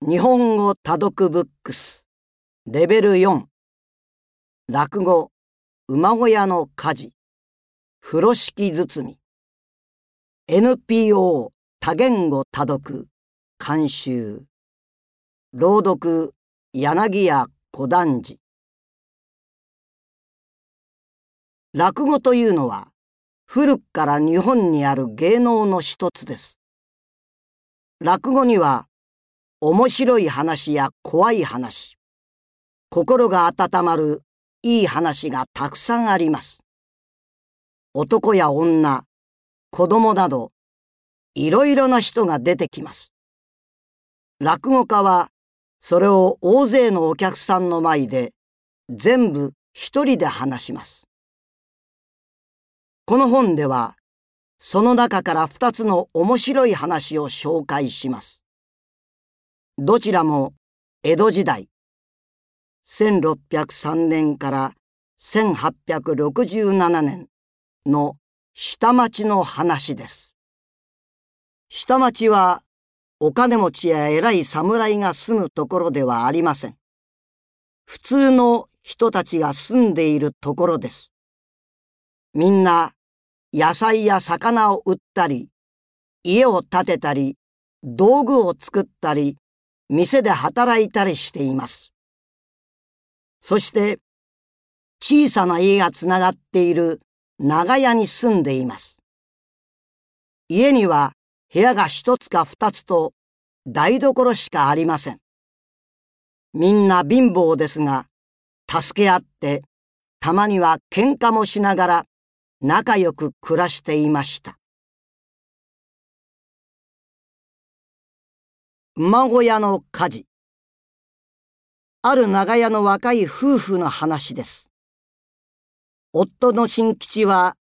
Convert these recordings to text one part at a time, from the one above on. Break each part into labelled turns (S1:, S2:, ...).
S1: 日本語多読ブックスレベル4落語馬小屋の火事風呂敷包み NPO 多言語多読監修朗読柳家小団次。落語というのは古くから日本にある芸能の一つです。落語には面白い話や怖い話、心が温まるいい話がたくさんあります。男や女、子供などいろいろな人が出てきます。落語家はそれを大勢のお客さんの前で全部一人で話します。この本ではその中から2つの面白い話を紹介します。どちらも江戸時代1603年から1867年の下町の話です。下町はお金持ちや偉い侍が住むところではありません。普通の人たちが住んでいるところです。みんな野菜や魚を売ったり、家を建てたり、道具を作ったり、店で働いたりしています。そして小さな家がつながっている長屋に住んでいます。家には部屋が1つか2つと台所しかありません。みんな貧乏ですが、助け合ってたまには喧嘩もしながら仲良く暮らしていました。馬小屋の火事。ある長屋の若い夫婦の話です。夫の新吉は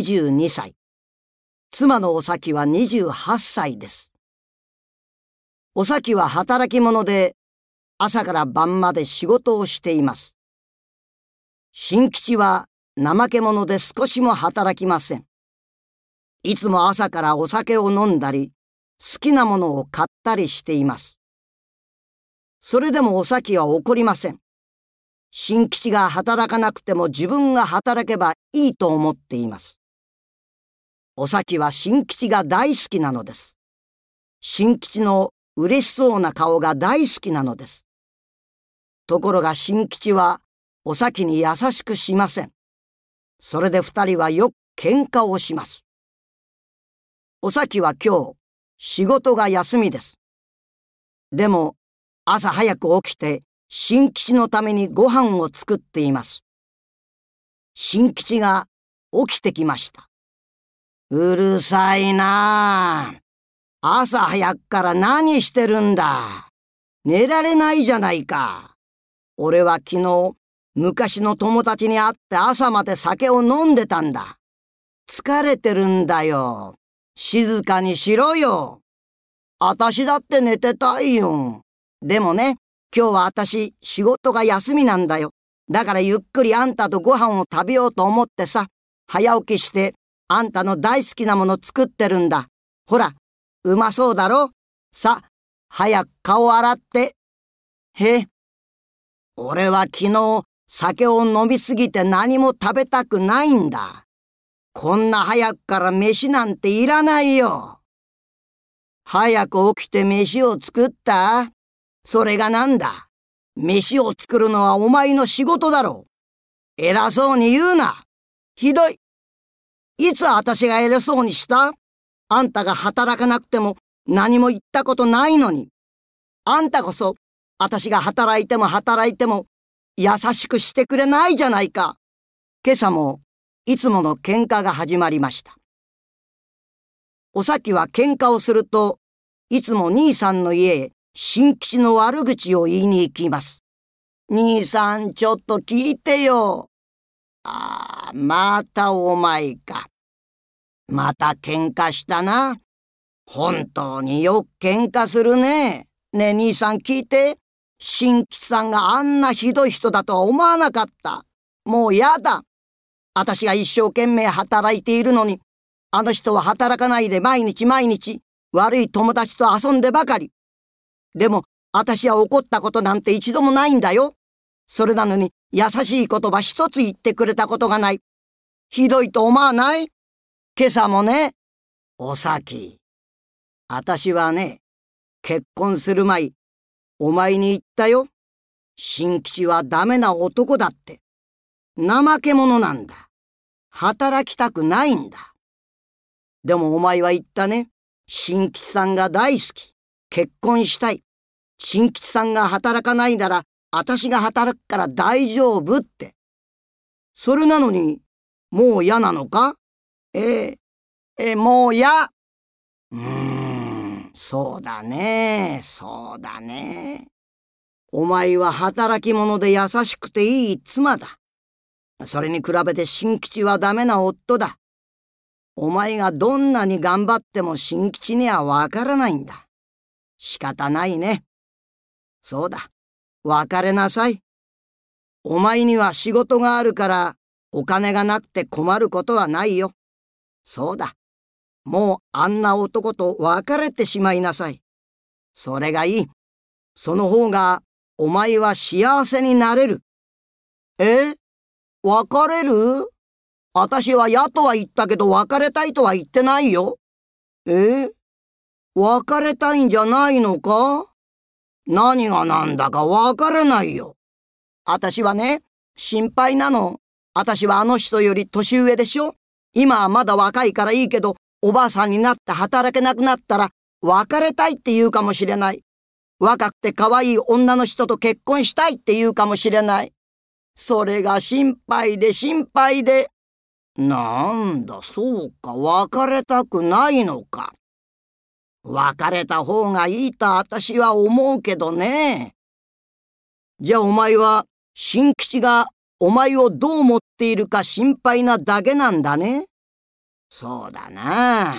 S1: 22歳、妻のお咲は28歳です。お咲は働き者で朝から晩まで仕事をしています。新吉は怠け者で少しも働きません。いつも朝からお酒を飲んだり、好きなものを買ったりしています。それでもお咲は怒りません。新吉が働かなくても自分が働けばいいと思っています。お咲は新吉が大好きなのです。新吉の嬉しそうな顔が大好きなのです。ところが新吉はお咲に優しくしません。それで2人はよく喧嘩をします。お咲は今日仕事が休みです。でも朝早く起きて新吉のためにご飯を作っています。新吉が起きてきました。うるさいなあ。朝早くから何してるんだ。寝られないじゃないか。俺は昨日昔の友達に会って朝まで酒を飲んでたんだ。疲れてるんだよ。静かにしろよ。あたしだって寝てたいよ。でもね、今日はあたし仕事が休みなんだよ。だからゆっくりあんたとご飯を食べようと思ってさ、早起きしてあんたの大好きなもの作ってるんだ。ほら、うまそうだろ。さ、早く顔洗って。へ、俺は昨日酒を飲みすぎて何も食べたくないんだ。こんな早くから飯なんていらないよ。早く起きて飯を作った？それがなんだ。飯を作るのはお前の仕事だろう。偉そうに言うな。ひどい。いつ私が偉そうにした？あんたが働かなくても何も言ったことないのに。あんたこそ私が働いても働いても優しくしてくれないじゃないか。今朝もいつもの喧嘩が始まりました。お咲は喧嘩をするといつも兄さんの家へ新吉の悪口を言いに行きます。兄さん、ちょっと聞いてよ。ああ、またお前か。また喧嘩したな。本当によく喧嘩するね。ねえ兄さん聞いて。新吉さんがあんなひどい人だとは思わなかった。もうやだ。私が一生懸命働いているのに、あの人は働かないで毎日毎日悪い友達と遊んでばかり。でも私は怒ったことなんて一度もないんだよ。それなのに優しい言葉一つ言ってくれたことがない。ひどいと思わない？今朝もね、おさき、私はね、結婚する前、お前に言ったよ。新吉はダメな男だって。怠け者なんだ。働きたくないんだ。でもお前は言ったね。新吉さんが大好き。結婚したい。新吉さんが働かないなら、私が働くから大丈夫って。それなのに、もう嫌なのか？もう嫌。そうだね。お前は働き者で優しくていい妻だ。それに比べて新吉はダメな夫だ。お前がどんなに頑張っても新吉にはわからないんだ。仕方ないね。そうだ。別れなさい。お前には仕事があるからお金がなくて困ることはないよ。そうだ。もうあんな男と別れてしまいなさい。それがいい。その方がお前は幸せになれる。別れる？私は嫌とは言ったけど別れたいとは言ってないよ。別れたいんじゃないのか？何がなんだかわからないよ。私はね、心配なの。私はあの人より年上でしょ？今はまだ若いからいいけど、おばあさんになって働けなくなったら、別れたいって言うかもしれない。若くて可愛い女の人と結婚したいって言うかもしれない。それが心配で。なんだ、そうか、別れたくないのか。別れた方がいいと私は思うけどね。じゃあお前は、新吉がお前をどう思っているか心配なだけなんだね。そうだな。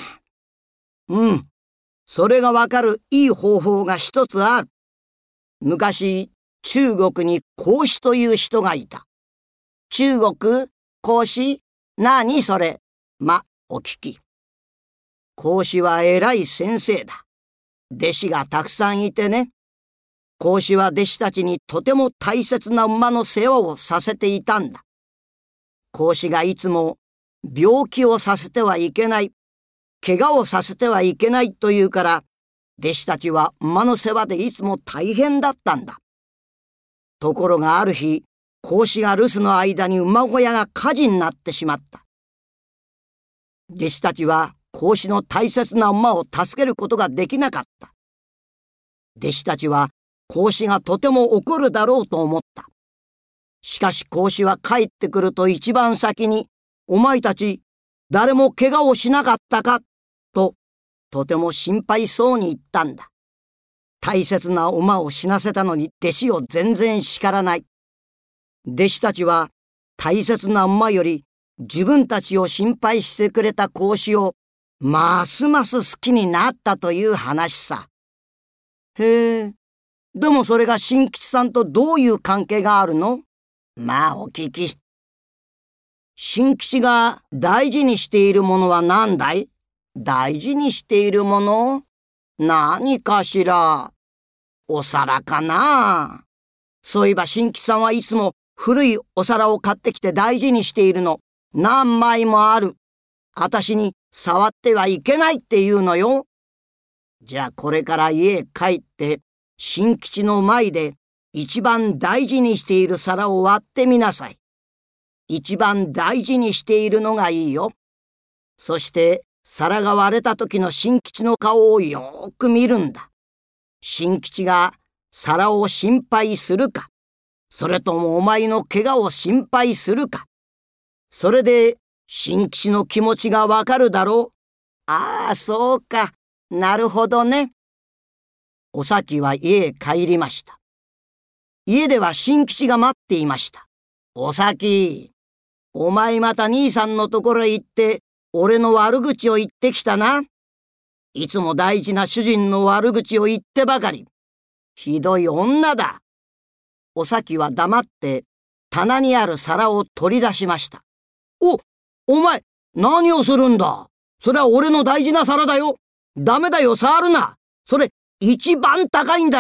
S1: それがわかるいい方法が一つある。昔、中国に孔子という人がいた。中国、孔子、何それ。お聞き。孔子は偉い先生だ。弟子がたくさんいてね。孔子は弟子たちにとても大切な馬の世話をさせていたんだ。孔子がいつも病気をさせてはいけない、怪我をさせてはいけないというから、弟子たちは馬の世話でいつも大変だったんだ。ところがある日、孔子が留守の間に馬小屋が火事になってしまった。弟子たちは孔子の大切な馬を助けることができなかった。弟子たちは孔子がとても怒るだろうと思った。しかし孔子は帰ってくると一番先に、お前たち誰も怪我をしなかったかと、とても心配そうに言ったんだ。大切な馬を死なせたのに弟子を全然叱らない。弟子たちは大切な馬より自分たちを心配してくれた孔子をますます好きになったという話さ。でもそれが新吉さんとどういう関係があるの？お聞き。新吉が大事にしているものは何だい？大事にしているもの？何かしら。お皿かな？そういえば新吉さんはいつも古いお皿を買ってきて大事にしているの。何枚もある。私に触ってはいけないって言うのよ。じゃあこれから家へ帰って新吉の前で一番大事にしている皿を割ってみなさい。一番大事にしているのがいいよ。そして皿が割れた時の新吉の顔をよーく見るんだ。新吉が皿を心配するか、それともお前の怪我を心配するか。それで新吉の気持ちがわかるだろう。ああ、そうか。なるほどね。おさきは家へ帰りました。家では新吉が待っていました。おさき、お前また兄さんのところへ行って、俺の悪口を言ってきたな。いつも大事な主人の悪口を言ってばかり。ひどい女だ。おさきは黙って棚にある皿を取り出しました。お前、何をするんだ。それは俺の大事な皿だよ。ダメだよ、触るな。それ、一番高いんだよ。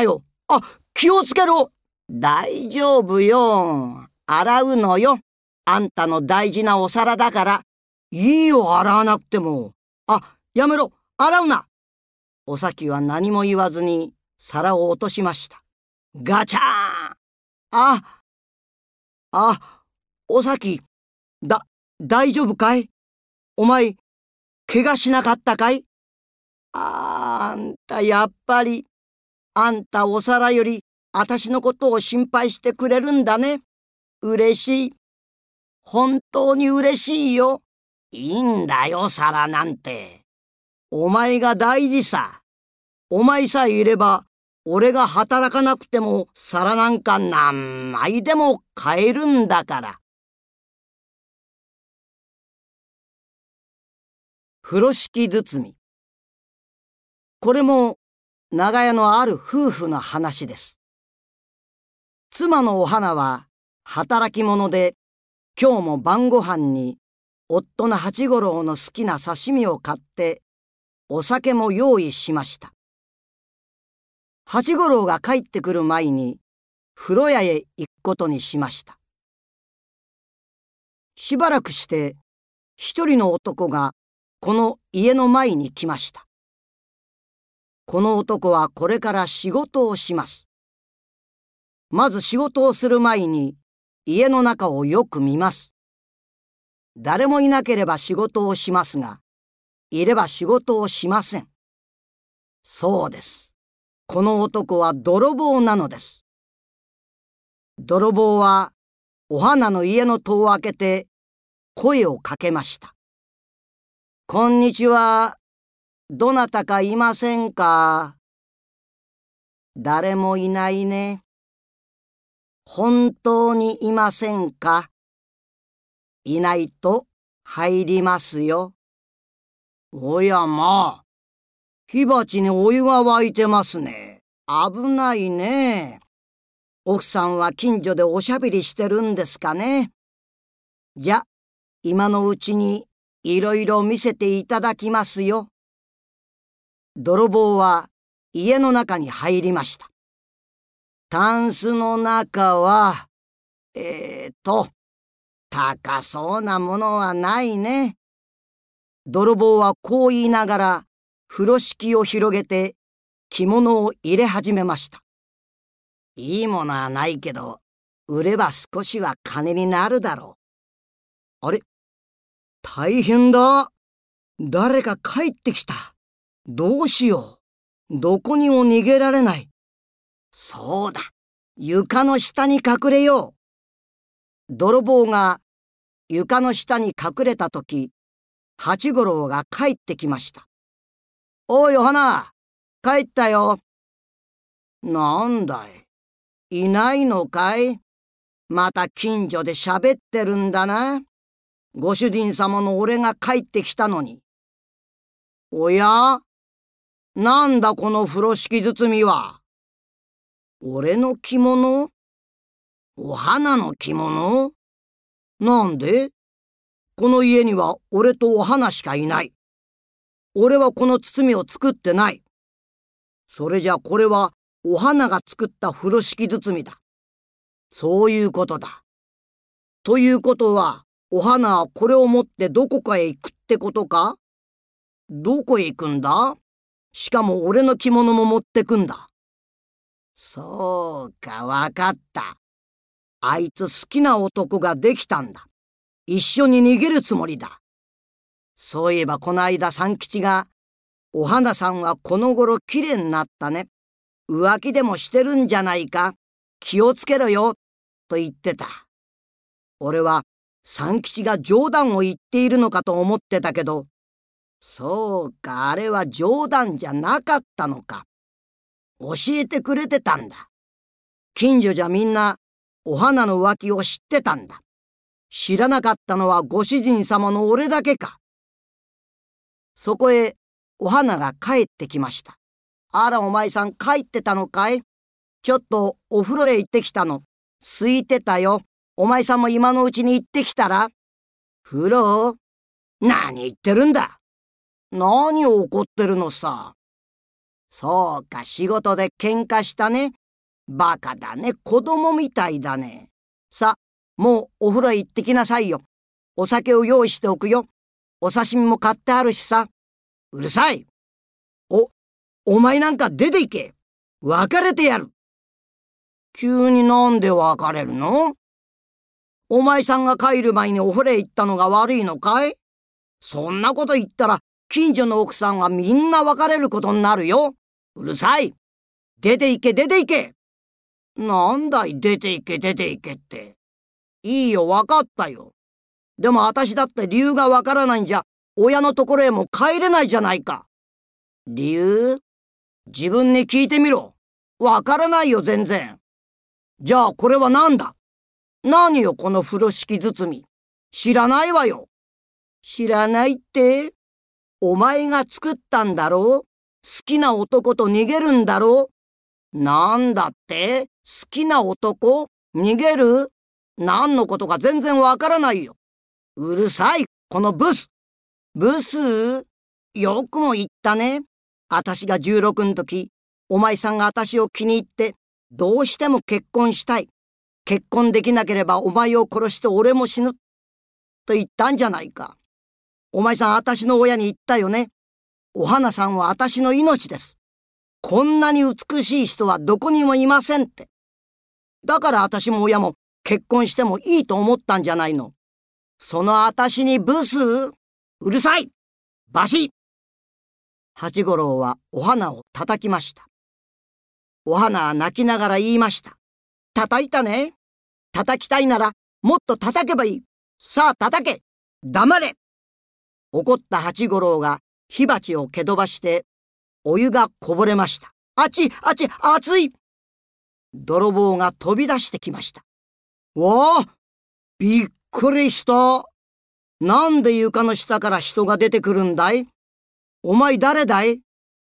S1: あ、気をつけろ。大丈夫よ。洗うのよ。あんたの大事なお皿だから。いいよ、洗わなくても。あ、やめろ。洗うな。お咲は何も言わずに皿を落としました。ガチャーン。お咲、大丈夫かい？お前、怪我しなかったかい？あんた、やっぱり、あんたお皿より、あたしのことを心配してくれるんだね。嬉しい。本当に嬉しいよ。いいんだよ、皿なんて。お前が大事さ。お前さえいれば、俺が働かなくても皿なんか何枚でも買えるんだから。風呂敷包み。これも長屋のある夫婦の話です。妻のお花は働き者で、今日も晩ご飯に夫の八五郎の好きな刺身を買ってお酒も用意しました。八五郎が帰ってくる前に風呂屋へ行くことにしました。しばらくして一人の男がこの家の前に来ました。この男はこれから仕事をします。まず仕事をする前に家の中をよく見ます。誰もいなければ仕事をしますが、いれば仕事をしません。そうです。この男は泥棒なのです。泥棒はお花の家の戸を開けて声をかけました。こんにちは。どなたかいませんか？誰もいないね。本当にいませんか？いないと入りますよ。おやまあ、火鉢にお湯が沸いてますね。危ないね。奥さんは近所でおしゃべりしてるんですかね。じゃ、今のうちにいろいろ見せていただきますよ。泥棒は家の中に入りました。タンスの中は、高そうなものはないね。泥棒はこう言いながら風呂敷を広げて着物を入れ始めました。いいものはないけど、売れば少しは金になるだろう。あれ？大変だ。誰か帰ってきた。どうしよう。どこにも逃げられない。そうだ。床の下に隠れよう。泥棒が床の下に隠れたとき、八五郎が帰ってきました。おい、お花、帰ったよ。なんだい。いないのかい？また近所で喋ってるんだな。ご主人様の俺が帰ってきたのに。おや？なんだこの風呂敷包みは。俺の着物？お花の着物？なんで？この家には俺とお花しかいない。俺はこの包みを作ってない。それじゃこれはお花が作った風呂敷包みだ。そういうことだ。ということは、お花はこれを持ってどこかへ行くってことか？どこへ行くんだ？しかも俺の着物も持ってくんだ。そうか、わかった。あいつ好きな男ができたんだ。一緒に逃げるつもりだ。そういえばこの間三吉が、お花さんはこの頃きれいになったね。浮気でもしてるんじゃないか。気をつけろよ。と言ってた。俺は三吉が冗談を言っているのかと思ってたけど、そうか、あれは冗談じゃなかったのか。教えてくれてたんだ。近所じゃみんなお花の浮気を知ってたんだ。知らなかったのはご主人様の俺だけか。そこへお花が帰ってきました。あら、お前さん帰ってたのかい？ちょっとお風呂へ行ってきたの。空いてたよ。お前さんも今のうちに行ってきたら？風呂？何言ってるんだ。何を怒ってるのさ。そうか、仕事で喧嘩したね。 バカだね、子供みたいだね。さ、もうお風呂へ行ってきなさいよ。お酒を用意しておくよ。お刺身も買ってあるしさ。うるさい。お前なんか出て行け。別れてやる。急になんで別れるの？お前さんが帰る前にお風呂へ行ったのが悪いのかい？そんなこと言ったら近所の奥さんはみんな別れることになるよ。うるさい。出て行け出て行け。なんだい出て行け出て行けって。いいよわかったよ。でも私だって理由がわからないんじゃ親のところへも帰れないじゃないか。理由？自分に聞いてみろ。わからないよ全然。じゃあこれは何だ？何よこの風呂敷包み。知らないわよ。知らないって？お前が作ったんだろう？好きな男と逃げるんだろう？なんだって？好きな男？逃げる？何のことか全然わからないよ。うるさい、このブス。ブス？よくも言ったね。私が16の時、お前さんが私を気に入って、どうしても結婚したい。結婚できなければお前を殺して俺も死ぬ。と言ったんじゃないか。お前さん私の親に言ったよね。お花さんは私の命です。こんなに美しい人はどこにもいませんって。だから私も親も結婚してもいいと思ったんじゃないの。その私にブス？うるさい！バシッ！八五郎はお花を叩きました。お花は泣きながら言いました。叩いたね。叩きたいならもっと叩けばいい。さあ叩け！黙れ！怒った八五郎が火鉢を蹴飛ばしてお湯がこぼれました。あちあち熱い！泥棒が飛び出してきました。わあ！びっくりした。なんで床の下から人が出てくるんだい？お前誰だい？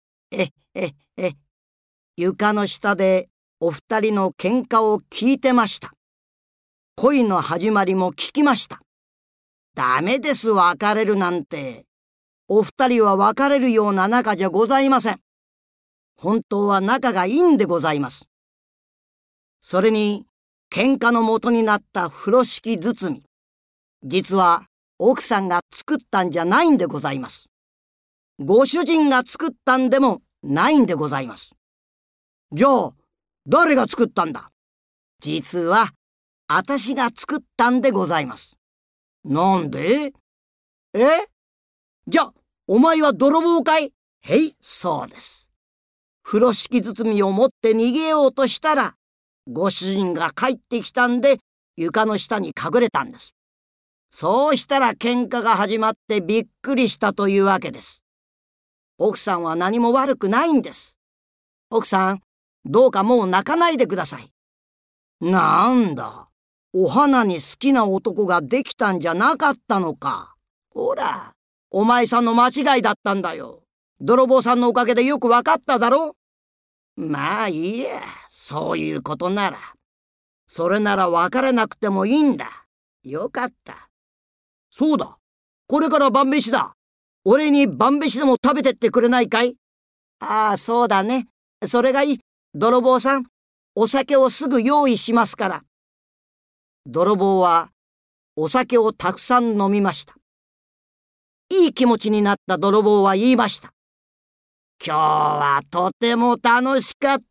S1: 床の下でお二人の喧嘩を聞いてました。恋の始まりも聞きました。ダメです、別れるなんて。お二人は別れるような仲じゃございません。本当は仲がいいんでございます。それに喧嘩の元になった風呂敷包み、実は奥さんが作ったんじゃないんでございます。ご主人が作ったんでもないんでございます。じゃあ誰が作ったんだ？実は私が作ったんでございます。なんで？じゃあお前は泥棒かい？へい、そうです。風呂敷包みを持って逃げようとしたらご主人が帰ってきたんで床の下に隠れたんです。そうしたら喧嘩が始まってびっくりしたというわけです。奥さんは何も悪くないんです。奥さん、どうかもう泣かないでください。なんだ、お花に好きな男ができたんじゃなかったのか。ほら、お前さんの間違いだったんだよ。泥棒さんのおかげでよくわかっただろ。まあいいや、そういうことなら。それなら別れなくてもいいんだ。よかった。そうだ、これから晩飯だ。俺に晩飯でも食べてってくれないかい？ああ、そうだね。それがいい。泥棒さん、お酒をすぐ用意しますから。泥棒はお酒をたくさん飲みました。いい気持ちになった泥棒は言いました。今日はとても楽しかった。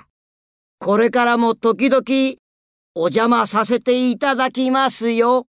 S1: これからも時々お邪魔させていただきますよ。